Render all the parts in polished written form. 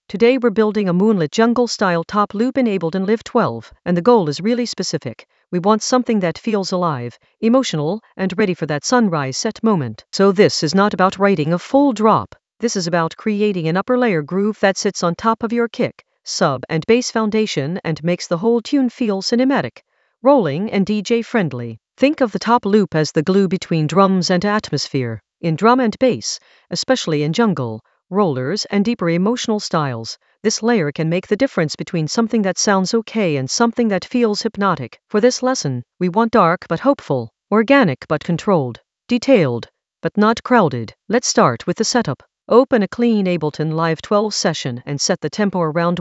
Today we're building a moonlit jungle-style top loop in Ableton Live 12, and the goal is really specific. We want something that feels alive, emotional, and ready for that sunrise set moment. So this is not about writing a full drop. This is about creating an upper layer groove that sits on top of your kick, sub, and bass foundation and makes the whole tune feel cinematic, rolling, and DJ-friendly. Think of the top loop as the glue between drums and atmosphere. In drum and bass, especially in jungle, rollers, and deeper emotional styles, this layer can make the difference between something that sounds okay and something that feels hypnotic. For this lesson, we want dark but hopeful, organic but controlled, detailed but not crowded. Let's start with the setup. Open a clean Ableton Live 12 session and set the tempo around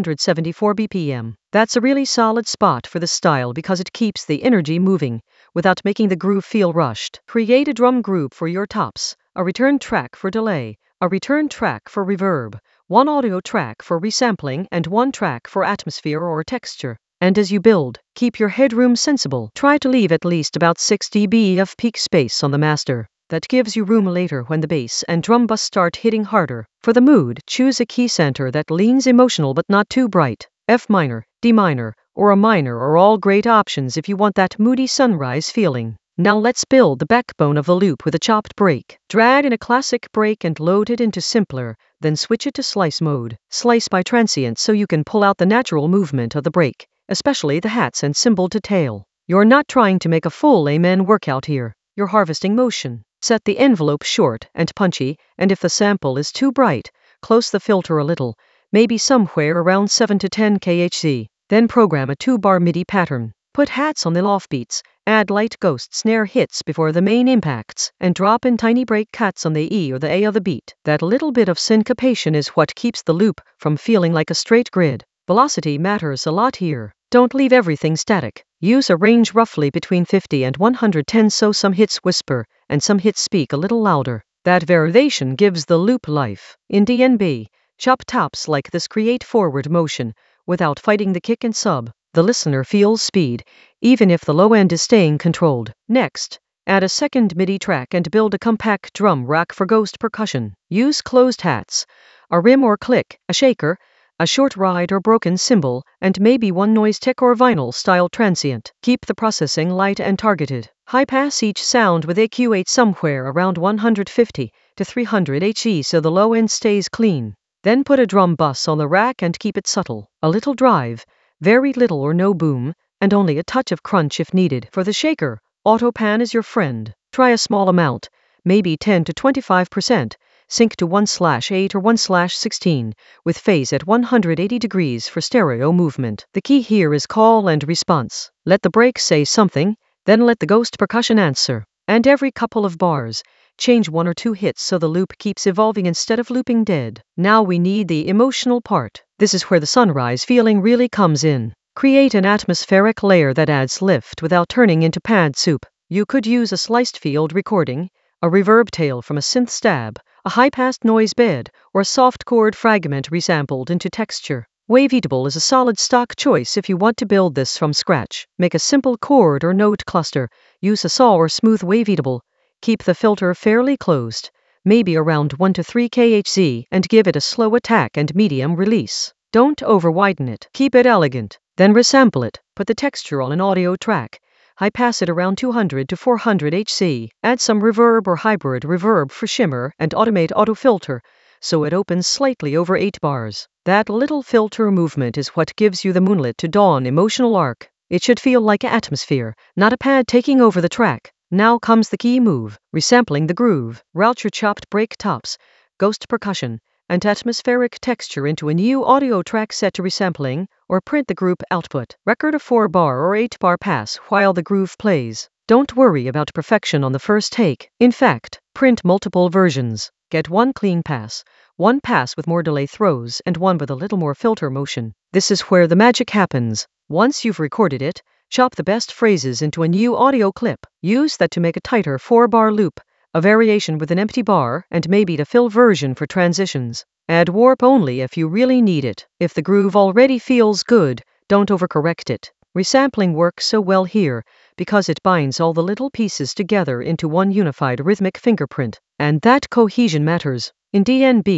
174 BPM. That's a really solid spot for the style because it keeps the energy moving without making the groove feel rushed. Create a drum group for your tops, a return track for delay, a return track for reverb, one audio track for resampling, and one track for atmosphere or texture. And as you build, keep your headroom sensible. Try to leave at least about 6 dB of peak space on the master. That gives you room later when the bass and drum bus start hitting harder. For the mood, choose a key center that leans emotional but not too bright. F minor, D minor, or a minor are all great options if you want that moody sunrise feeling. Now let's build the backbone of the loop with a chopped break. Drag in a classic break and load it into simpler, then switch it to slice mode. Slice by transient so you can pull out the natural movement of the break, especially the hats and cymbal to tail. You're not trying to make a full amen workout here. You're harvesting motion. Set the envelope short and punchy, and if the sample is too bright, close the filter a little, maybe somewhere around 7 to 10 kHz. Then program a 2-bar MIDI pattern. Put hats on the offbeats, add light ghost snare hits before the main impacts, and drop in tiny break cuts on the E or the A of the beat. That little bit of syncopation is what keeps the loop from feeling like a straight grid. Velocity matters a lot here. Don't leave everything static. Use a range roughly between 50 and 110 so some hits whisper and some hits speak a little louder. That variation gives the loop life. In DnB, chop tops like this create forward motion without fighting the kick and sub. The listener feels speed, even if the low end is staying controlled. Next, add a second MIDI track and build a compact drum rack for ghost percussion. Use closed hats, a rim or click, a shaker, a short ride or broken cymbal, and maybe one noise tech or vinyl style transient. Keep the processing light and targeted. High pass each sound with AQ8 somewhere around 150 to 300 HE so the low end stays clean. Then put a drum bus on the rack and keep it subtle. A little drive, very little or no boom, and only a touch of crunch if needed. For the shaker, auto pan is your friend. Try a small amount, maybe 10 to 25%. Sync to 1/8 or 1/16, with phase at 180 degrees for stereo movement. The key here is call and response. Let the break say something, then let the ghost percussion answer. And every couple of bars, change 1 or 2 hits so the loop keeps evolving instead of looping dead. Now we need the emotional part. This is where the sunrise feeling really comes in. Create an atmospheric layer that adds lift without turning into pad soup. You could use a sliced field recording, a reverb tail from a synth stab, a high-passed noise bed, or a soft chord fragment resampled into texture. Waveatable is a solid stock choice if you want to build this from scratch. Make a simple chord or note cluster, use a saw or smooth waveatable, keep the filter fairly closed, maybe around 1 to 3 kHz, and give it a slow attack and medium release. Don't over-widen it, keep it elegant. Then resample it, put the texture on an audio track, high pass it around 200 to 400 HZ, add some reverb or hybrid reverb for shimmer, and automate autofilter so it opens slightly over 8 bars. That little filter movement is what gives you the moonlit to dawn emotional arc. It should feel like atmosphere, not a pad taking over the track. Now comes the key move, resampling the groove. Route your chopped break tops, ghost percussion, and atmospheric texture into a new audio track set to resampling, or print the group output. Record a 4-bar or 8-bar pass while the groove plays. Don't worry about perfection on the first take. In fact, print multiple versions. Get one clean pass, one pass with more delay throws, and one with a little more filter motion. This is where the magic happens. Once you've recorded it, chop the best phrases into a new audio clip. Use that to make a tighter 4-bar loop, a variation with an empty bar, and maybe the fill version for transitions. Add warp only if you really need it. If the groove already feels good, don't overcorrect it. Resampling works so well here because it binds all the little pieces together into one unified rhythmic fingerprint. And that cohesion matters. In DnB,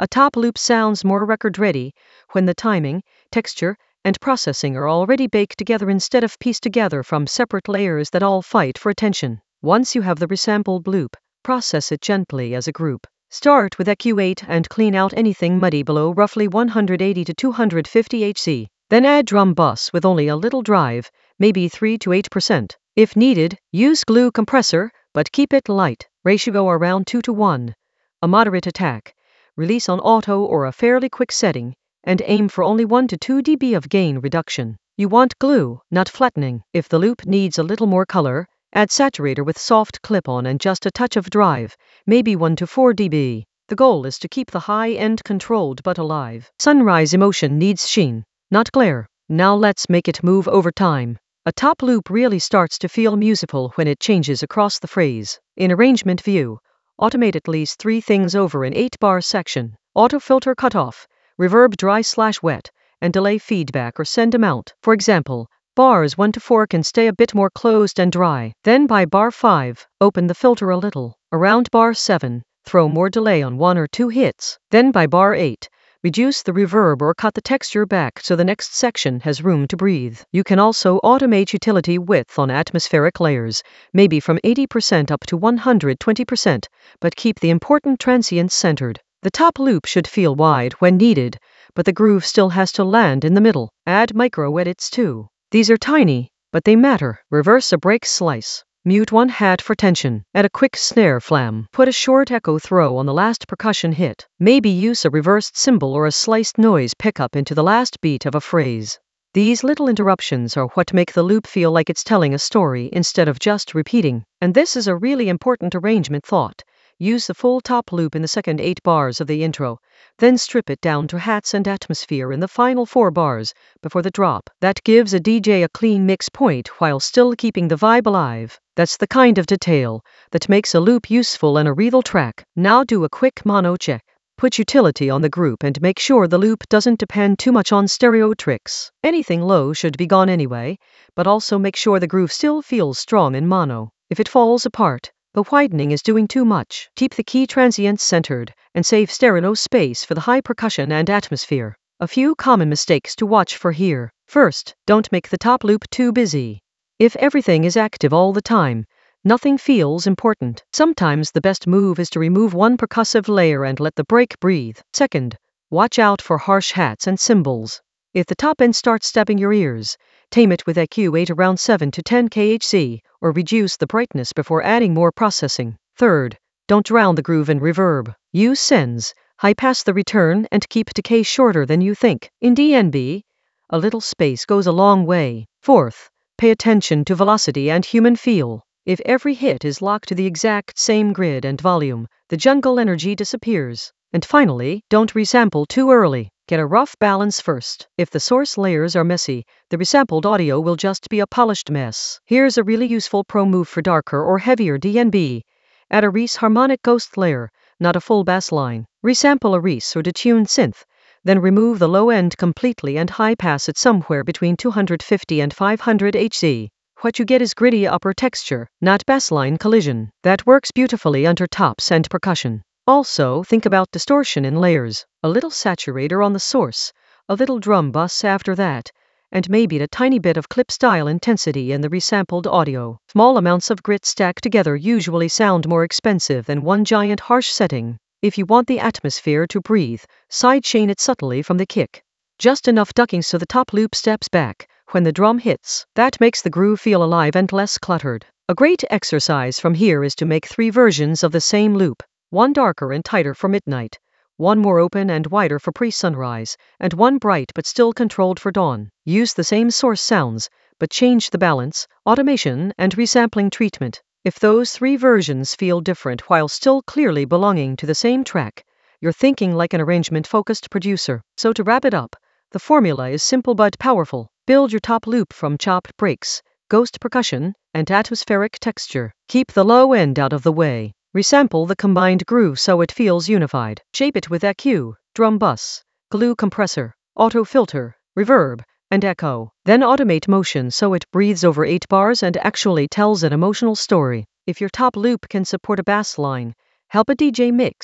A top loop sounds more record-ready when the timing, texture, and processing are already baked together instead of pieced together from separate layers that all fight for attention. Once you have the resampled loop, process it gently as a group. Start with EQ8 and clean out anything muddy below roughly 180 to 250 Hz. Then add drum bus with only a little drive, maybe 3 to 8%. If needed, use glue compressor, but keep it light, ratio around 2 to 1. A moderate attack, release on auto or a fairly quick setting, and aim for only 1 to 2 dB of gain reduction. You want glue, not flattening. If the loop needs a little more color, add saturator with soft clip-on and just a touch of drive, maybe 1 to 4 dB. The goal is to keep the high end controlled but alive. Sunrise emotion needs sheen, not glare. Now let's make it move over time. A top loop really starts to feel musical when it changes across the phrase. In arrangement view, automate at least 3 things over an 8-bar section. Auto filter cutoff, reverb dry/wet, and delay feedback or send amount. For example, bars 1 to 4 can stay a bit more closed and dry. Then by bar 5, open the filter a little. Around bar 7, throw more delay on 1 or 2 hits. Then by bar 8, reduce the reverb or cut the texture back so the next section has room to breathe. You can also automate utility width on atmospheric layers, maybe from 80% up to 120%, but keep the important transients centered. The top loop should feel wide when needed, but the groove still has to land in the middle. Add micro edits too. These are tiny, but they matter. Reverse a break slice. Mute one hat for tension. Add a quick snare flam. Put a short echo throw on the last percussion hit. Maybe use a reversed cymbal or a sliced noise pickup into the last beat of a phrase. These little interruptions are what make the loop feel like it's telling a story instead of just repeating. And this is a really important arrangement thought. Use the full top loop in the second 8 bars of the intro, then strip it down to hats and atmosphere in the final 4 bars before the drop. That gives a DJ a clean mix point while still keeping the vibe alive. That's the kind of detail that makes a loop useful in a real track. Now do a quick mono check. Put utility on the group and make sure the loop doesn't depend too much on stereo tricks. Anything low should be gone anyway, but also make sure the groove still feels strong in mono. If it falls apart, the widening is doing too much. Keep the key transients centered and save stereo space for the high percussion and atmosphere. A few common mistakes to watch for here. First, don't make the top loop too busy. If everything is active all the time, nothing feels important. Sometimes the best move is to remove one percussive layer and let the break breathe. Second, watch out for harsh hats and cymbals. If the top end starts stabbing your ears, tame it with EQ8 around 7 to 10 kHz, or reduce the brightness before adding more processing. Third, don't drown the groove in reverb. Use sends, high-pass the return, and keep decay shorter than you think. In DNB, a little space goes a long way. Fourth, pay attention to velocity and human feel. If every hit is locked to the exact same grid and volume, the jungle energy disappears. And finally, don't resample too early. Get a rough balance first. If the source layers are messy, the resampled audio will just be a polished mess. Here's a really useful pro move for darker or heavier DNB. Add a Reese harmonic ghost layer, not a full bass line. Resample a Reese or detuned synth, then remove the low end completely and high pass it somewhere between 250 and 500 Hz. What you get is gritty upper texture, not bassline collision. That works beautifully under tops and percussion. Also, think about distortion in layers. A little saturator on the source, a little drum bus after that, and maybe a tiny bit of clip-style intensity in the resampled audio. Small amounts of grit stacked together usually sound more expensive than one giant harsh setting. If you want the atmosphere to breathe, sidechain it subtly from the kick. Just enough ducking so the top loop steps back when the drum hits. That makes the groove feel alive and less cluttered. A great exercise from here is to make 3 versions of the same loop. One darker and tighter for midnight, one more open and wider for pre-sunrise, and one bright but still controlled for dawn. Use the same source sounds, but change the balance, automation, and resampling treatment. If those 3 versions feel different while still clearly belonging to the same track, you're thinking like an arrangement-focused producer. So to wrap it up, the formula is simple but powerful. Build your top loop from chopped breaks, ghost percussion, and atmospheric texture. Keep the low end out of the way. Resample the combined groove so it feels unified. Shape it with EQ, drum bus, glue compressor, auto filter, reverb, and echo. Then automate motion so it breathes over 8 bars and actually tells an emotional story. If your top loop can support a bass line, help a DJ mix,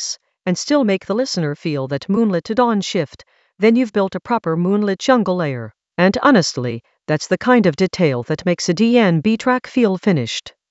and still make the listener feel that moonlit to dawn shift, then you've built a proper moonlit jungle layer. And honestly, that's the kind of detail that makes a DNB track feel finished.